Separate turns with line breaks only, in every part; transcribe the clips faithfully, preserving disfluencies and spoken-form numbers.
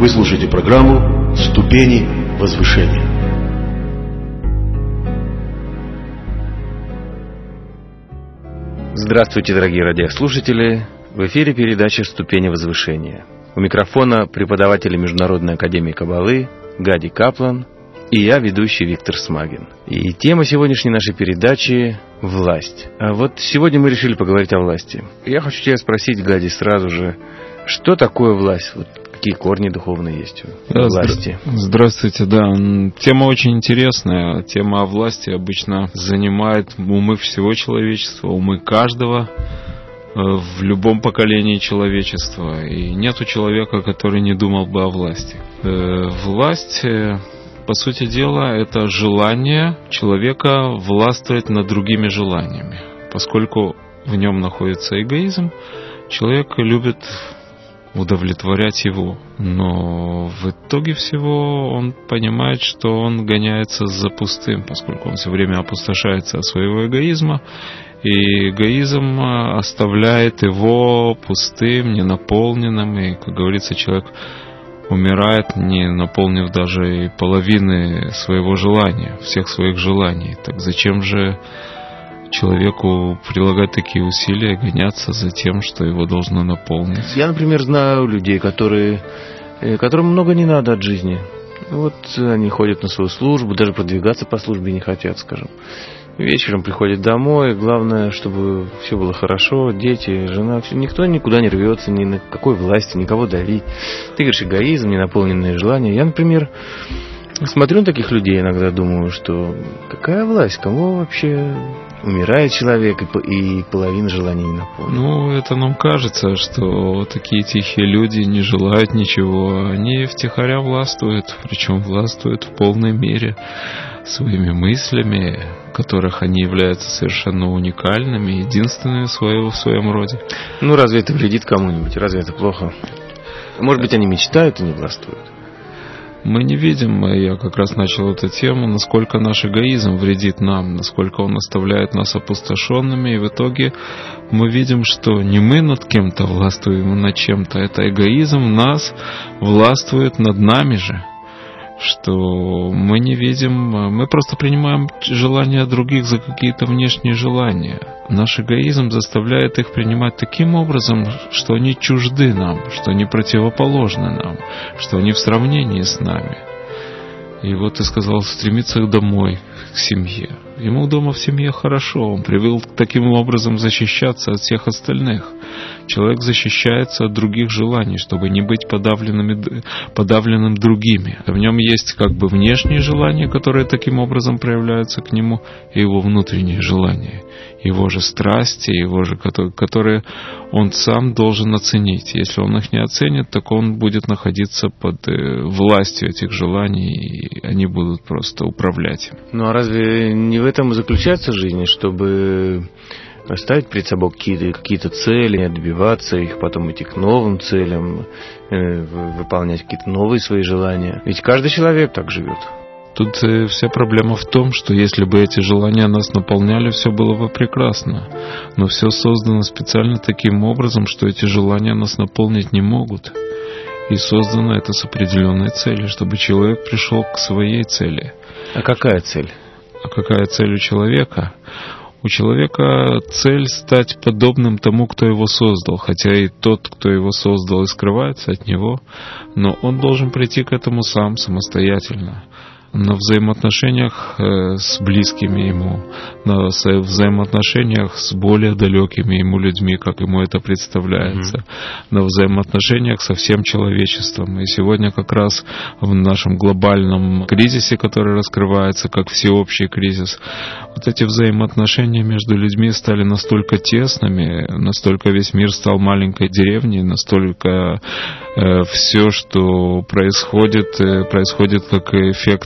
Вы слушаете программу «Ступени возвышения».
Здравствуйте, дорогие радиослушатели! В эфире передача «Ступени возвышения». У микрофона преподаватель Международной академии Каббалы Гади Каплан и я, ведущий Виктор Смагин. И тема сегодняшней нашей передачи – власть. А вот сегодня мы решили поговорить о власти. Я хочу тебя спросить, Гади, сразу же, что такое власть? Вот какие корни духовные есть у
да,
власти?
Здравствуйте, да. Тема очень интересная. Тема о власти обычно занимает умы всего человечества, умы каждого в любом поколении человечества. И нету человека, который не думал бы о власти. Власть, по сути дела, это желание человека властвовать над другими желаниями. Поскольку в нем находится эгоизм, человек любит удовлетворять его. Но в итоге всего он понимает, что он гоняется за пустым, поскольку он все время опустошается от своего эгоизма, и эгоизм оставляет его пустым, ненаполненным, и, как говорится, человек умирает, не наполнив даже и половины своего желания, всех своих желаний. Так зачем же человеку прилагать такие усилия, гоняться за тем, что его должно наполнить?
Я, например, знаю людей, которые, которым много не надо от жизни. Вот они ходят на свою службу, даже продвигаться по службе не хотят, скажем. Вечером приходят домой, главное, чтобы все было хорошо, дети, жена, все. Никто никуда не рвется, ни на какой власти, никого давить. Ты говоришь, эгоизм, ненаполненные желания. Я, например, смотрю на таких людей, иногда думаю, что какая власть, кому вообще умирает человек, и половина желаний не наполнена.
Ну, это нам кажется, что такие тихие люди не желают ничего. Они втихаря властвуют, причем властвуют в полной мере своими мыслями, которых они являются совершенно уникальными, единственными в своем, в своем роде.
Ну, разве это вредит кому-нибудь? Разве это плохо? Может быть, они мечтают и не властвуют?
Мы не видим, я как раз начал эту тему, насколько наш эгоизм вредит нам, насколько он оставляет нас опустошенными, и в итоге мы видим, что не мы над кем-то властвуем, а над чем-то. Это эгоизм нас властвует над нами же, что мы не видим, мы просто принимаем желания других за какие-то внешние желания. Наш эгоизм заставляет их принимать таким образом, что они чужды нам, что они противоположны нам, что они в сравнении с нами. И вот ты сказал, стремиться домой, к семье. Ему дома в семье хорошо, он привык таким образом защищаться от всех остальных. Человек защищается от других желаний, чтобы не быть подавленными, подавленным другими. В нем есть как бы внешние желания, которые таким образом проявляются к нему, и его внутренние желания, его же страсти, его же, которые он сам должен оценить. Если он их не оценит, так он будет находиться под властью этих желаний, и они будут просто управлять им.
Ну а разве не в этом и заключается жизнь, чтобы ставить перед собой какие-то, какие-то цели, добиваться их, потом идти к новым целям, э, выполнять какие-то новые свои желания? Ведь каждый человек так живет.
Тут э, вся проблема в том, что если бы эти желания нас наполняли, все было бы прекрасно. Но все создано специально таким образом, что эти желания нас наполнить не могут. И создано это с определенной целью, чтобы человек пришел к своей цели.
А какая цель?
А какая цель у человека? У человека цель стать подобным тому, кто его создал, хотя и тот, кто его создал, и скрывается от него, но он должен прийти к этому сам, самостоятельно. На взаимоотношениях с близкими ему, на взаимоотношениях с более далекими ему людьми, как ему это представляется, mm-hmm. на взаимоотношениях со всем человечеством. И сегодня как раз в нашем глобальном кризисе, который раскрывается как всеобщий кризис, вот эти взаимоотношения между людьми стали настолько тесными, настолько весь мир стал маленькой деревней, настолько э, все, что происходит, э, происходит как эффект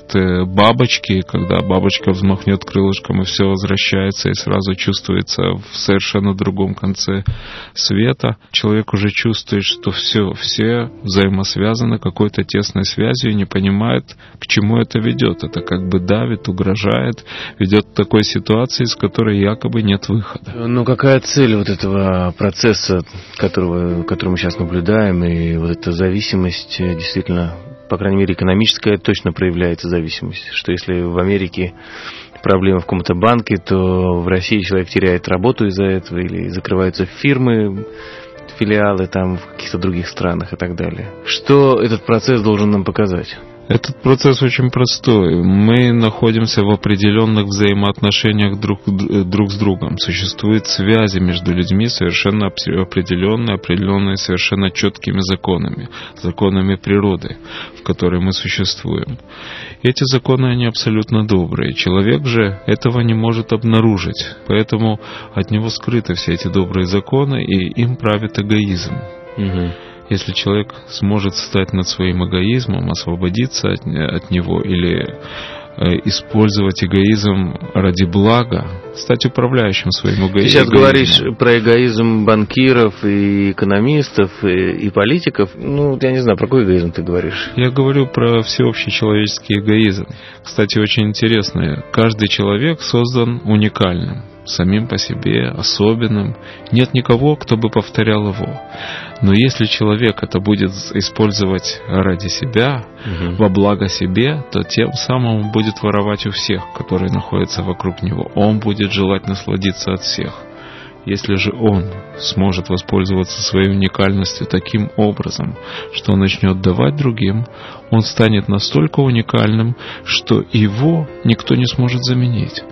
эффект бабочки, когда бабочка взмахнет крылышком и все возвращается и сразу чувствуется в совершенно другом конце света. Человек уже чувствует, что все, все взаимосвязаны какой-то тесной связью и не понимает, к чему это ведет. Это как бы давит, угрожает, ведет к такой ситуации, из которой якобы нет выхода.
Ну, какая цель вот этого процесса, которого, который мы сейчас наблюдаем, и вот эта зависимость, действительно, по крайней мере, экономическая, точно проявляется зависимость, что если в Америке проблема в каком-то банке, то в России человек теряет работу из-за этого, или закрываются фирмы, филиалы там в каких-то других странах и так далее. Что этот процесс должен нам показать?
Этот процесс очень простой. Мы находимся в определенных взаимоотношениях друг, друг с другом. Существуют связи между людьми совершенно определенные, определенные совершенно четкими законами, законами природы, в которой мы существуем. Эти законы, они абсолютно добрые. Человек же этого не может обнаружить, поэтому от него скрыты все эти добрые законы, и им правит эгоизм. Угу. Если человек сможет встать над своим эгоизмом, освободиться от, от него или э, использовать эгоизм ради блага, стать управляющим своим эгоизмом.
Ты сейчас говоришь про эгоизм банкиров и экономистов и, и политиков. Ну, я не знаю, про какой эгоизм ты говоришь?
Я говорю про всеобщий человеческий эгоизм. Кстати, очень интересно. Каждый человек создан уникальным, самим по себе, особенным. Нет никого, кто бы повторял его. Но если человек это будет использовать ради себя, угу. во благо себе, то тем самым он будет воровать у всех, которые находятся вокруг него. Он будет желать насладиться от всех. Если же он сможет воспользоваться своей уникальностью таким образом, что он начнет давать другим, он станет настолько уникальным, что его никто не сможет заменить.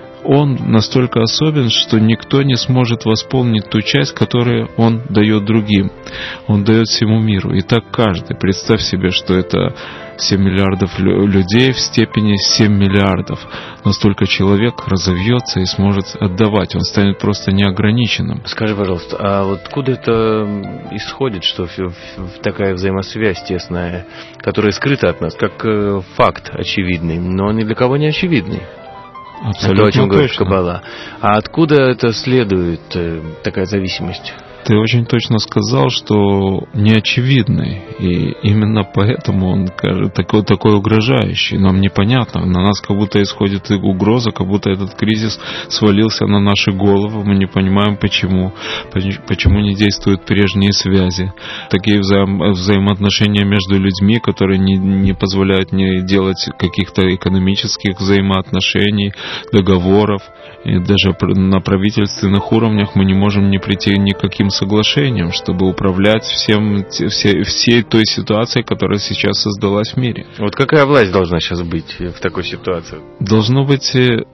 Он настолько особен, что никто не сможет восполнить ту часть, которую он дает другим. Он дает всему миру. И так каждый. Представь себе, что это семь миллиардов людей в степени семь миллиардов. Настолько человек разовьется и сможет отдавать. Он станет просто неограниченным.
Скажи, пожалуйста, а вот откуда это исходит, что такая взаимосвязь тесная, которая скрыта от нас, как факт очевидный, но ни для кого не очевидный?
Абсолютно
то, о чем говорит
точно.
Каббала. А откуда это следует, такая зависимость?
Ты очень точно сказал, что неочевидный, и именно поэтому он такой, такой угрожающий. Нам непонятно, на нас как будто исходит угроза, как будто этот кризис свалился на наши головы, мы не понимаем почему, почему не действуют прежние связи. Такие взаим, взаимоотношения между людьми, которые не, не позволяют не делать каких-то экономических взаимоотношений, договоров, и даже на правительственных уровнях мы не можем не прийти ни к каким соглашением, чтобы управлять всем, все, всей той ситуацией, которая сейчас создалась в мире.
Вот какая власть должна сейчас быть в такой ситуации?
Должна быть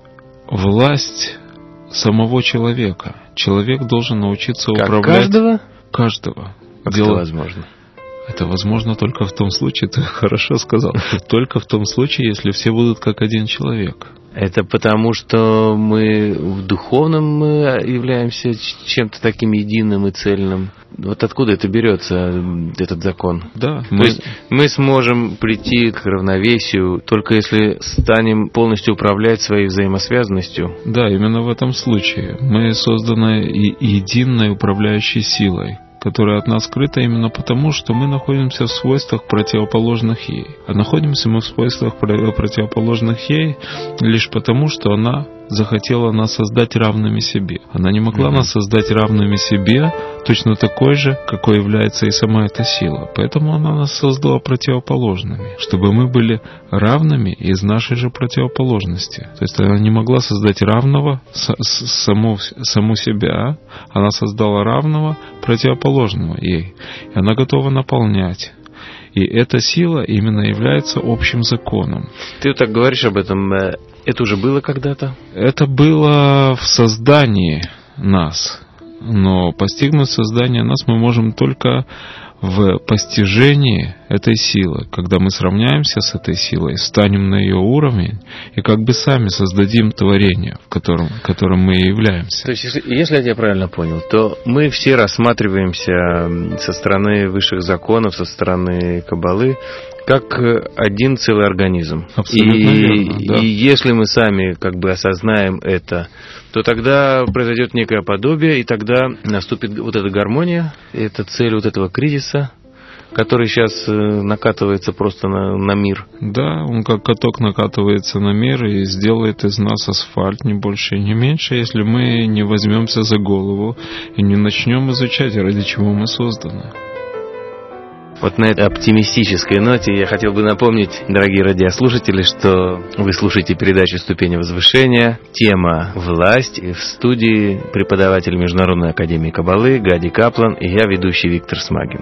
власть самого человека. Человек должен научиться
как
управлять...
Каждого?
Каждого.
Как
Дело...
это возможно?
Это возможно только в том случае, ты хорошо сказал, только в том случае, если все будут как один человек.
Это потому, что мы в духовном мы являемся чем-то таким единым и цельным. Вот откуда это берется, этот закон?
Да.
То мы... есть мы сможем прийти к равновесию, только если станем полностью управлять своей взаимосвязанностью.
Да, именно в этом случае. Мы созданы единой управляющей силой, которая от нас скрыта именно потому, что мы находимся в свойствах противоположных ей. А находимся мы в свойствах противоположных ей лишь потому, что она захотела нас создать равными себе. Она не могла mm-hmm. нас создать равными себе, точно такой же, какой является и сама эта сила. Поэтому она нас создала противоположными, чтобы мы были равными из нашей же противоположности. То есть она не могла создать равного с, с, саму, саму себя, она создала равного противоположного ей. И она готова наполнять. И эта сила именно является общим законом.
Ты так говоришь об этом. Это уже было когда-то?
Это было в создании нас. Но постигнуть создание нас мы можем только в постижении этой силы, когда мы сравняемся с этой силой, станем на ее уровень и как бы сами создадим творение, в котором, которым мы и являемся.
То есть, если, если я тебя правильно понял, то мы все рассматриваемся со стороны высших законов, со стороны Каббалы, как один целый организм.
Абсолютно
и,
верно, да.
И если мы сами как бы осознаем это, то тогда произойдет некое подобие, и тогда наступит вот эта гармония, это цель вот этого кризиса, который сейчас накатывается просто на, на мир.
Да, он как каток накатывается на мир и сделает из нас асфальт, не больше и не меньше, если мы не возьмемся за голову и не начнем изучать, ради чего мы созданы.
Вот на этой оптимистической ноте я хотел бы напомнить, дорогие радиослушатели, что вы слушаете передачу «Ступени возвышения». Тема «Власть». В студии преподаватель Международной академии Каббалы Гади Каплан и я, ведущий Виктор Смагин.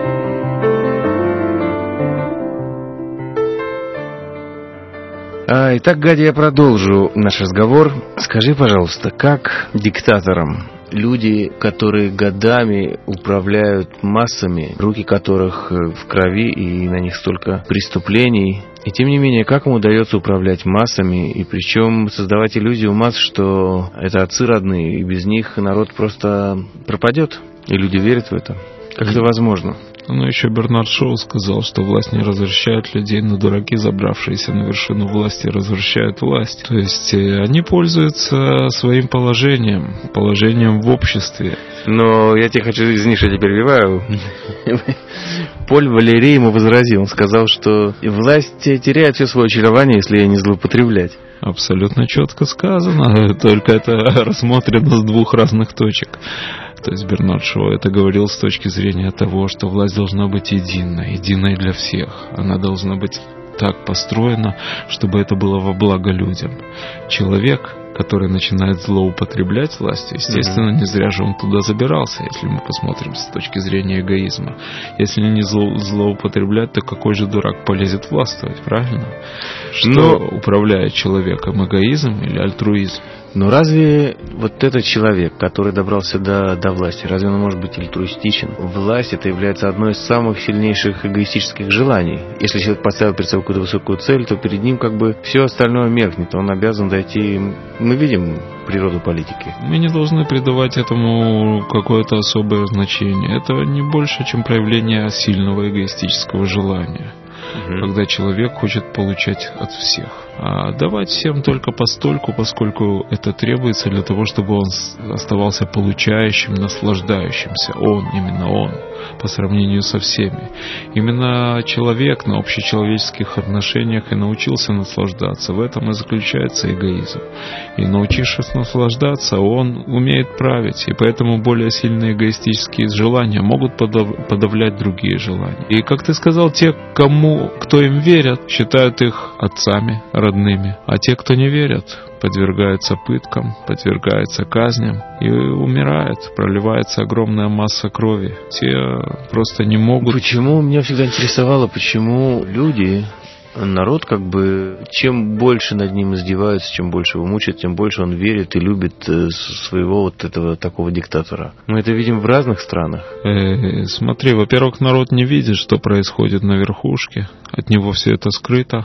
А, итак, Гади, я продолжу наш разговор. Скажи, пожалуйста, как диктаторам, люди, которые годами управляют массами, руки которых в крови и на них столько преступлений, и тем не менее, как им удается управлять массами, и причем создавать иллюзию масс, что это отцы родные, и без них народ просто пропадет, и люди верят в это? Как это возможно?
Ну, еще Бернард Шоу сказал, что власть не развращает людей, но дураки, забравшиеся на вершину власти, развращают власть. То есть они пользуются своим положением, положением в обществе.
Но я тебе хочу, извини, что я тебя перебиваю. Поль Валерий ему возразил. Он сказал, что власть теряет все свое очарование, если ее не злоупотреблять.
Абсолютно четко сказано, только это рассмотрено с двух разных точек. То есть Бернард Шоу это говорил с точки зрения того, что власть должна быть единой, единой для всех. Она должна быть так построена, чтобы это было во благо людям. Человек, который начинает злоупотреблять властью, естественно, не зря же он туда забирался, если мы посмотрим с точки зрения эгоизма. Если не зло, злоупотреблять, то какой же дурак полезет властвовать, правильно? Что Но... управляет человеком, эгоизм или альтруизм?
Но разве вот этот человек, который добрался до, до власти, разве он может быть альтруистичен? Власть — это является одной из самых сильнейших эгоистических желаний. Если человек поставил перед собой какую-то высокую цель, то перед ним как бы все остальное меркнет. Он обязан дойти... Мы видим природу политики.
Мы не должны придавать этому какое-то особое значение. Это не больше, чем проявление сильного эгоистического желания. Угу. Когда человек хочет получать от всех. А давать всем только постольку, поскольку это требуется для того, чтобы он оставался получающим, наслаждающимся. Он, именно он, по сравнению со всеми. Именно человек на общечеловеческих отношениях и научился наслаждаться. В этом и заключается эгоизм. И научившись наслаждаться, он умеет править. И поэтому более сильные эгоистические желания могут подав- подавлять другие желания. И, как ты сказал, те, кому, кто им верят, считают их отцами, родными. А те, кто не верят, подвергаются пыткам, подвергаются казням и умирают, проливается огромная масса крови. Те просто не могут...
Почему, меня всегда интересовало, почему люди, народ как бы, чем больше над ним издеваются, чем больше его мучают, тем больше он верит и любит своего вот этого такого диктатора. Мы это видим в разных странах.
Э, смотри, во-первых, народ не видит, что происходит на верхушке. От него все это скрыто.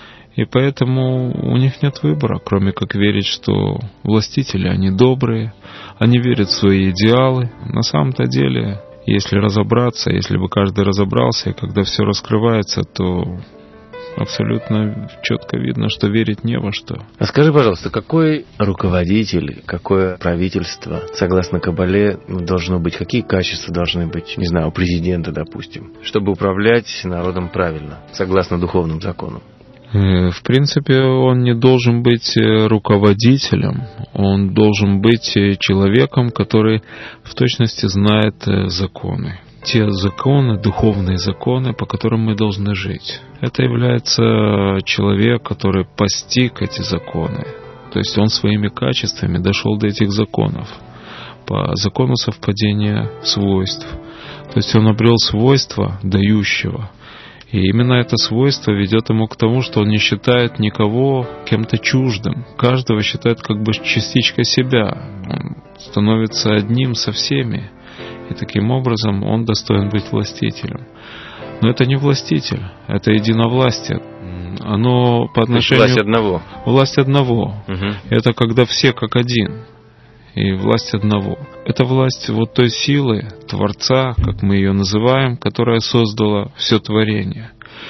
И поэтому у них нет выбора, кроме как верить, что властители, они добрые, они верят в свои идеалы. На самом-то деле, если разобраться, если бы каждый разобрался, и когда все раскрывается, то абсолютно четко видно, что верить не во что.
А скажи, пожалуйста, какой руководитель, какое правительство, согласно Каббале, должно быть, какие качества должны быть, не знаю, у президента, допустим, чтобы управлять народом правильно, согласно духовным законам?
В принципе, он не должен быть руководителем, он должен быть человеком, который в точности знает законы. Те законы, духовные законы, по которым мы должны жить. Это является человек, который постиг эти законы. То есть он своими качествами дошел до этих законов. По закону совпадения свойств. То есть он обрел свойства дающего. И именно это свойство ведет ему к тому, что он не считает никого кем-то чуждым. Каждого считает как бы частичкой себя. Он становится одним со всеми. И таким образом он достоин быть властителем. Но это не властитель, это единовластие. Оно по отношению...
Власть одного.
Власть одного.
Угу.
Это когда все как один. И власть одного. Это власть вот той силы, Творца, как мы ее называем, которая создала все творение.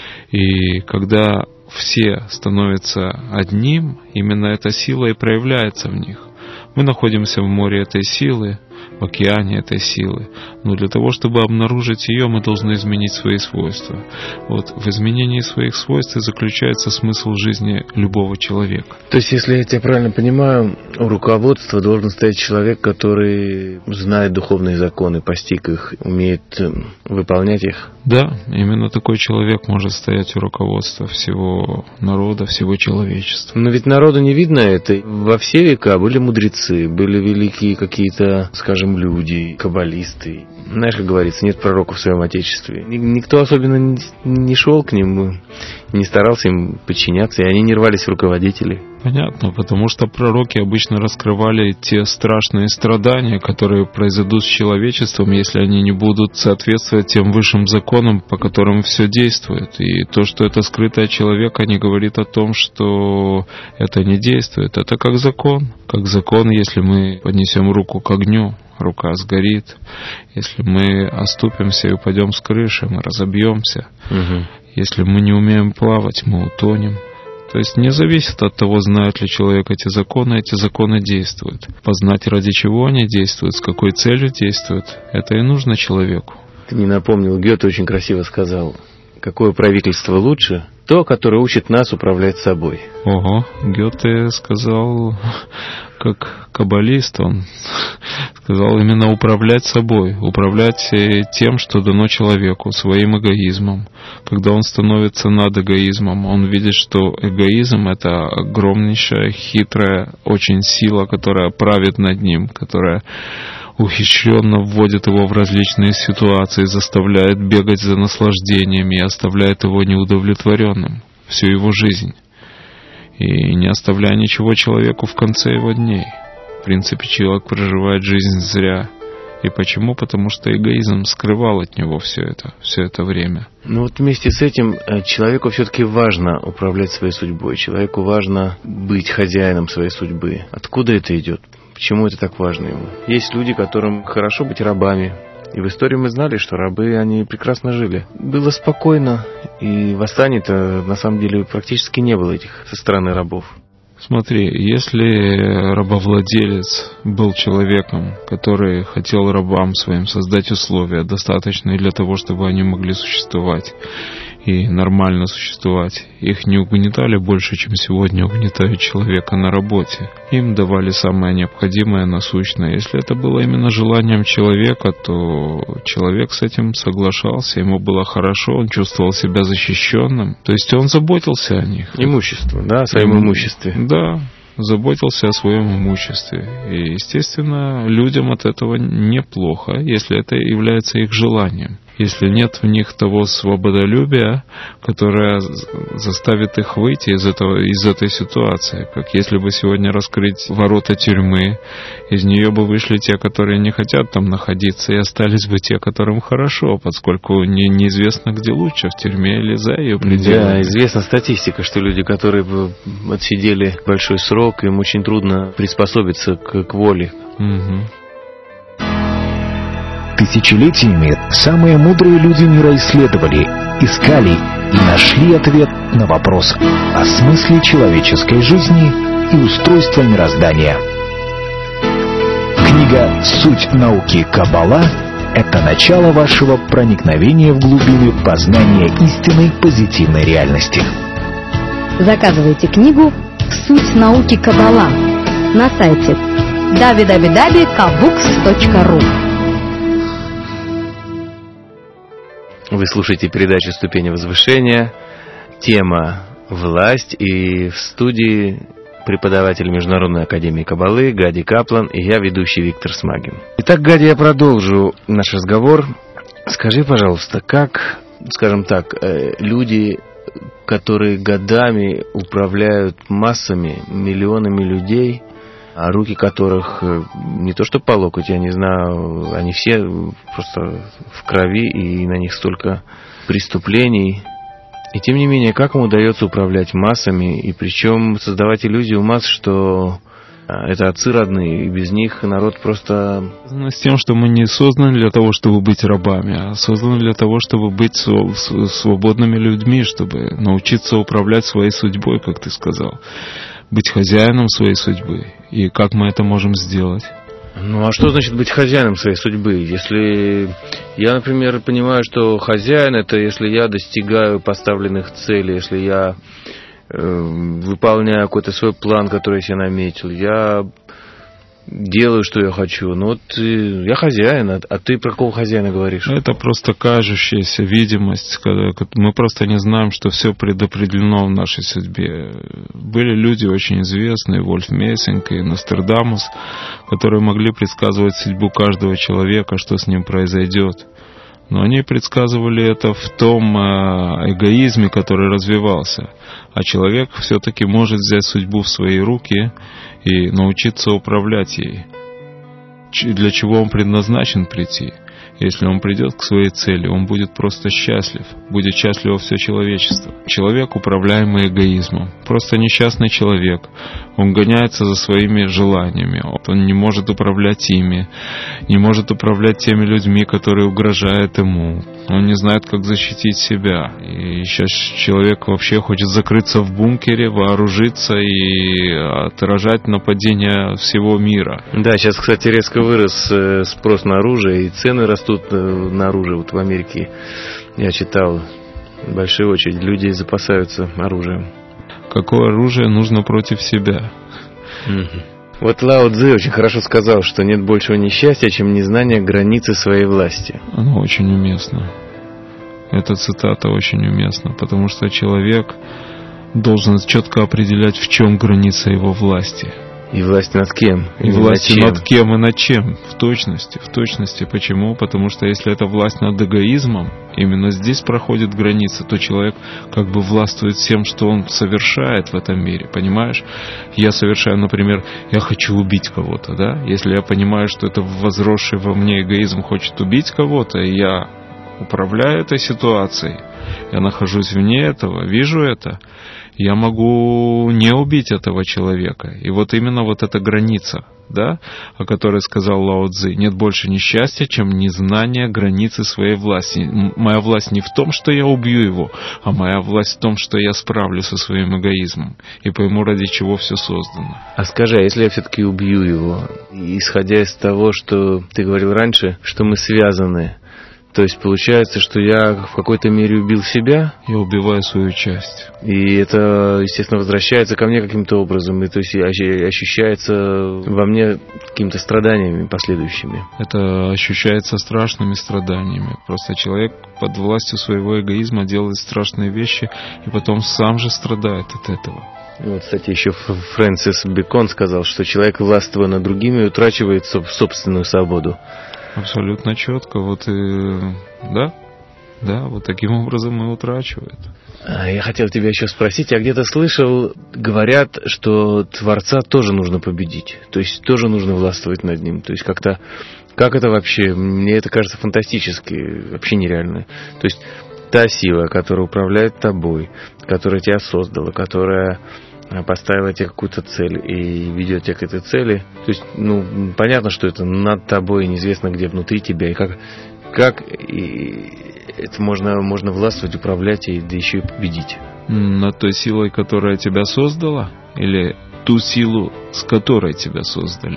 И когда все становятся одним, именно эта сила и проявляется в них. Мы находимся в море этой силы, в океане этой силы. Но для того, чтобы обнаружить ее, мы должны изменить свои свойства. Вот в изменении своих свойств и заключается смысл жизни любого человека.
То есть, если я тебя правильно понимаю, у руководства должен стоять человек, который знает духовные законы, постиг их, умеет выполнять их?
Да, именно такой человек может стоять у руководства всего народа, всего человечества.
Но ведь народу не видно это. Во все века были мудрецы, были великие какие-то, скажем, люди, каббалисты. Знаешь, как говорится, нет пророков в своем отечестве. Никто особенно не шел к ним, не старался им подчиняться, и они не рвались в руководители.
Понятно, потому что пророки обычно раскрывали те страшные страдания, которые произойдут с человечеством, если они не будут соответствовать тем высшим законам, по которым все действует. И то, что это скрыто от человека, не говорит о том, что это не действует. Это как закон. Как закон, если мы поднесем руку к огню, рука сгорит. Если мы оступимся и упадем с крыши, мы разобьемся. Угу. Если мы не умеем плавать, мы утонем. То есть не зависит от того, знает ли человек эти законы, эти законы действуют. Познать, ради чего они действуют, с какой целью действуют, это и нужно человеку.
Ты мне напомнил, Гёте очень красиво сказал, какое правительство лучше? То, которое учит нас управлять собой.
Ого, Гёте сказал, как каббалист, он сказал именно управлять собой, управлять тем, что дано человеку, своим эгоизмом. Когда он становится над эгоизмом, он видит, что эгоизм — это огромнейшая, хитрая очень сила, которая правит над ним, которая ухищренно вводит его в различные ситуации, заставляет бегать за наслаждениями и оставляет его неудовлетворенным всю его жизнь. И не оставляя ничего человеку в конце его дней. В принципе, человек проживает жизнь зря. И почему? Потому что эгоизм скрывал от него все это, все это время.
Ну вот вместе с этим человеку все-таки важно управлять своей судьбой. Человеку важно быть хозяином своей судьбы. Откуда это идет? Почему это так важно ему? Есть люди, которым хорошо быть рабами. И в истории мы знали, что рабы, они прекрасно жили. Было спокойно, и восстаний-то на самом деле практически не было этих со стороны рабов.
Смотри, если рабовладелец был человеком, который хотел рабам своим создать условия, достаточные для того, чтобы они могли существовать и нормально существовать, их не угнетали больше, чем сегодня угнетают человека на работе. Им давали самое необходимое, насущное. Если это было именно желанием человека, то человек с этим соглашался, ему было хорошо, он чувствовал себя защищенным. То есть он заботился о них.
Имущество, да, о своем имуществе.
Да, заботился о своем имуществе. И, естественно, людям от этого неплохо, если это является их желанием. Если нет в них того свободолюбия, которое заставит их выйти из этого, из этой ситуации. Как если бы сегодня раскрыть ворота тюрьмы, из нее бы вышли те, которые не хотят там находиться, и остались бы те, которым хорошо, поскольку не, неизвестно, где лучше, в тюрьме или за ее пределами.
Да, известна статистика, что люди, которые бы отсидели большой срок, им очень трудно приспособиться к, к воле.
Угу.
Тысячелетиями самые мудрые люди мира исследовали, искали и нашли ответ на вопрос о смысле человеческой жизни и устройства мироздания. Книга «Суть науки Каббала» — это начало вашего проникновения в глубины познания истинной позитивной реальности.
Заказывайте книгу «Суть науки Каббала» на сайте дабл ю дабл ю дабл ю точка кабукс точка ру.
Вы слушаете передачу «Ступени возвышения». Тема «Власть». И в студии преподаватель Международной академии Каббалы Гади Каплан и я, ведущий Виктор Смагин. Итак, Гади, я продолжу наш разговор. Скажи, пожалуйста, как, скажем так, люди, которые годами управляют массами, миллионами людей, а руки которых не то что по локоть, я не знаю, они все просто в крови, и на них столько преступлений. И тем не менее, как ему удается управлять массами, и причем создавать иллюзию масс, что это отцы родные, и без них народ просто...
С тем, что мы не созданы для того, чтобы быть рабами, а созданы для того, чтобы быть свободными людьми, чтобы научиться управлять своей судьбой, как ты сказал, быть хозяином своей судьбы. И как мы это можем сделать?
Ну, а что значит быть хозяином своей судьбы? Если я, например, понимаю, что хозяин — это если я достигаю поставленных целей, если я э, выполняю какой-то свой план, который я себе наметил, я делаю, что я хочу. Ну вот я хозяин, а, а ты про какого хозяина говоришь?
Это просто кажущаяся видимость, когда мы просто не знаем, что все предопределено в нашей судьбе. Были люди очень известные, Вольф Мессинг и Нострадамус, которые могли предсказывать судьбу каждого человека, что с ним произойдет. Но они предсказывали это в том эгоизме, который развивался. А человек все-таки может взять судьбу в свои руки и научиться управлять ей. Для чего он предназначен прийти? Если он придет к своей цели, он будет просто счастлив. Будет счастливо все человечество. Человек, управляемый эгоизмом. Просто несчастный человек. Он гоняется за своими желаниями. Он не может управлять ими. Не может управлять теми людьми, которые угрожают ему. Он не знает, как защитить себя. И сейчас человек вообще хочет закрыться в бункере, вооружиться и отражать нападения всего мира.
Да, сейчас, кстати, резко вырос спрос на оружие, и цены растут на оружие. Вот в Америке я читал, большая очередь, люди запасаются оружием.
Какое оружие нужно против себя?
Mm-hmm. Вот Лао Цзы очень хорошо сказал, что нет большего несчастья, чем незнание границы своей власти.
Оно очень уместно. Эта цитата очень уместна, потому что человек должен четко определять, в чем граница его власти.
И власть над кем?
И, и власть над кем и над чем? В точности. В точности. Почему? Потому что если это власть над эгоизмом, именно здесь проходит граница, то человек как бы властвует всем, что он совершает в этом мире. Понимаешь? Я совершаю, например, я хочу убить кого-то, да? Если я понимаю, что это возросший во мне эгоизм хочет убить кого-то, и я управляю этой ситуацией, я нахожусь вне этого, вижу это, я могу не убить этого человека. И вот именно вот эта граница, да, о которой сказал Лао Цзы, нет больше несчастья, чем незнание границы своей власти. Моя власть не в том, что я убью его, а моя власть в том, что я справлюсь со своим эгоизмом и пойму, ради чего все создано.
А скажи, а если я все-таки убью его, исходя из того, что ты говорил раньше, что мы связаны, то есть получается, что я в какой-то мере убил себя?
Я убиваю свою часть.
И это, естественно, возвращается ко мне каким-то образом, и то есть ощущается во мне какими-то страданиями последующими.
Это ощущается страшными страданиями. Просто человек под властью своего эгоизма делает страшные вещи, и потом сам же страдает от этого.
Вот, кстати, еще Фрэнсис Бэкон сказал, что человек, властвуя над другими, утрачивает собственную свободу.
Абсолютно четко. Вот и да, да, вот таким образом и утрачивает.
Я хотел тебя еще спросить, я где-то слышал, говорят, что Творца тоже нужно победить, то есть тоже нужно властвовать над ним, то есть как-то, как это вообще, мне это кажется фантастически, вообще нереально. То есть та сила, которая управляет тобой, которая тебя создала, которая поставила тебе какую-то цель и ведет тебя к этой цели. То есть, ну, понятно, что это над тобой, неизвестно где внутри тебя, и как, как и это можно, можно властвовать, управлять и да еще и победить.
Над той силой, которая тебя создала, или ту силу, с которой тебя создали?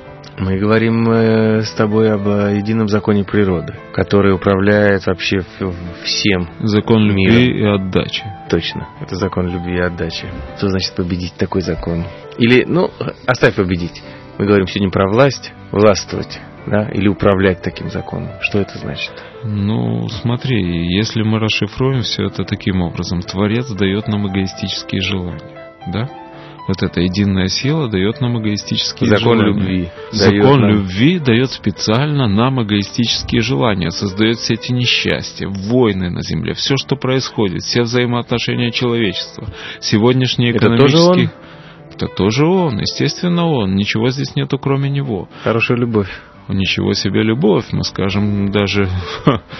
Мы говорим э, с тобой об э, едином законе природы, который управляет вообще всем.
Закон
миром.
Любви и отдачи.
Точно, это закон любви и отдачи. Что значит победить такой закон? Или, ну, оставь победить. Мы говорим сегодня про власть, властвовать, да, или управлять таким законом. Что это значит?
Ну, смотри, если мы расшифруем все это таким образом, Творец дает нам эгоистические желания, да? Вот эта единая сила дает нам эгоистические
Закон
желания.
Любви.
Закон
нам...
любви дает специально нам эгоистические желания, создает все эти несчастья, войны на земле, все, что происходит, все взаимоотношения человечества. Сегодняшние экономические...
Это тоже он?
Это тоже он, естественно он. Ничего здесь нету, кроме него.
Хорошая любовь.
Ничего себе любовь, мы скажем даже...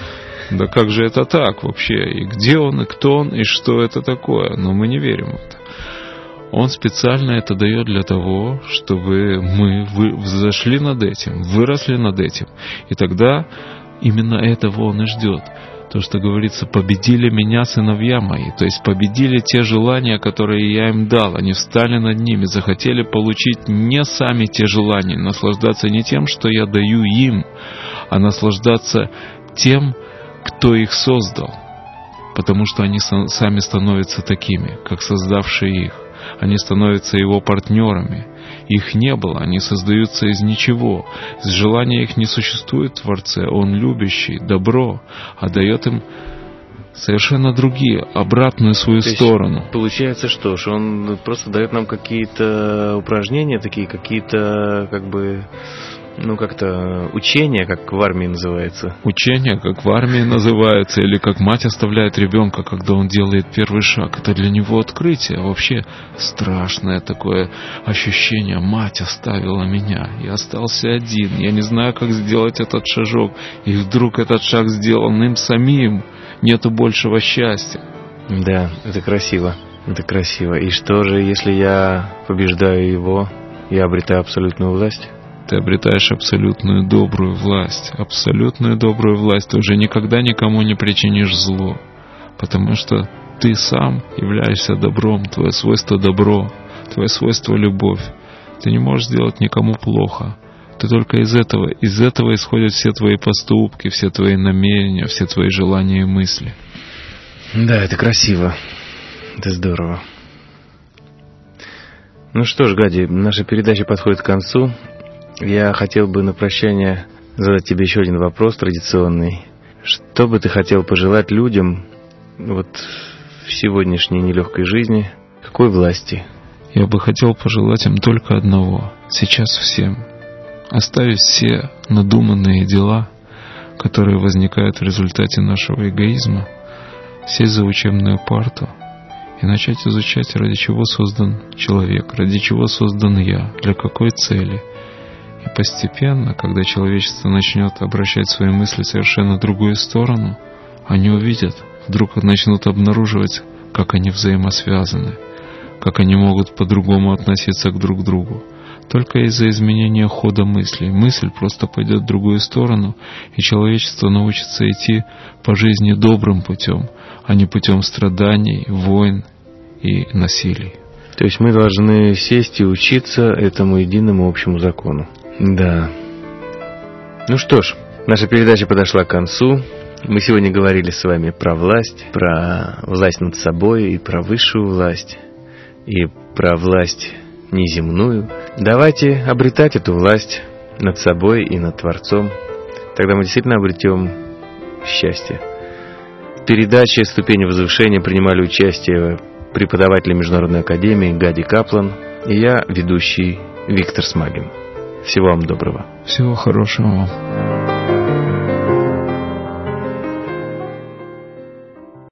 Да как же это так вообще? И где он, и кто он, и что это такое? Но мы не верим в это. Он специально это дает для того, чтобы мы взошли над этим, выросли над этим. И тогда именно этого он и ждет. То, что говорится, победили меня сыновья мои. То есть победили те желания, которые я им дал. Они встали над ними, захотели получить не сами те желания, наслаждаться не тем, что я даю им, а наслаждаться тем, кто их создал. Потому что они сами становятся такими, как создавшие их. Они становятся его партнерами. Их не было, они создаются из ничего. Желания их не существует в Творце. Он любящий, добро, а дает им совершенно другие, обратную свою
То есть,
сторону.
Получается, что ж, он просто дает нам какие-то упражнения, такие какие-то, как бы, ну, как-то учения, как в армии называется.
Учения, как в армии называются, или как мать оставляет ребенка, когда он делает первый шаг. Это для него открытие. Вообще страшное такое ощущение. Мать оставила меня. Я остался один. Я не знаю, как сделать этот шажок. И вдруг этот шаг сделан им самим. Нету большего счастья.
Да, это красиво. Это красиво. И что же, если я побеждаю его, я обретаю абсолютную власть?
Ты обретаешь абсолютную добрую власть. Абсолютную добрую власть. Ты уже никогда никому не причинишь зло. Потому что ты сам являешься добром. Твое свойство добро. Твое свойство любовь. Ты не можешь сделать никому плохо. Ты только из этого. Из этого исходят все твои поступки, все твои намерения, все твои желания и мысли.
Да, это красиво. Это здорово. Ну что ж, Гади, наша передача подходит к концу. Я хотел бы на прощание задать тебе еще один вопрос традиционный. Что бы ты хотел пожелать людям вот в сегодняшней нелегкой жизни? Какой власти?
Я бы хотел пожелать им только одного. Сейчас всем. Оставить все надуманные дела, которые возникают в результате нашего эгоизма, сесть за учебную парту и начать изучать, ради чего создан человек, ради чего создан я, для какой цели. И постепенно, когда человечество начнет обращать свои мысли в совершенно другую сторону, они увидят, вдруг начнут обнаруживать, как они взаимосвязаны, как они могут по-другому относиться к друг другу. Только из-за изменения хода мыслей. Мысль просто пойдет в другую сторону, и человечество научится идти по жизни добрым путем, а не путем страданий, войн и насилий.
То есть мы должны сесть и учиться этому единому общему закону. Да. Ну что ж, наша передача подошла к концу. Мы сегодня говорили с вами про власть, про власть над собой и про высшую власть, и про власть неземную. Давайте обретать эту власть над собой и над Творцом. Тогда мы действительно обретем счастье. В передаче «Ступени возвышения» принимали участие преподаватели Международной академии Гади Каплан и я, ведущий Виктор Смагин. Всего вам доброго.
Всего хорошего вам.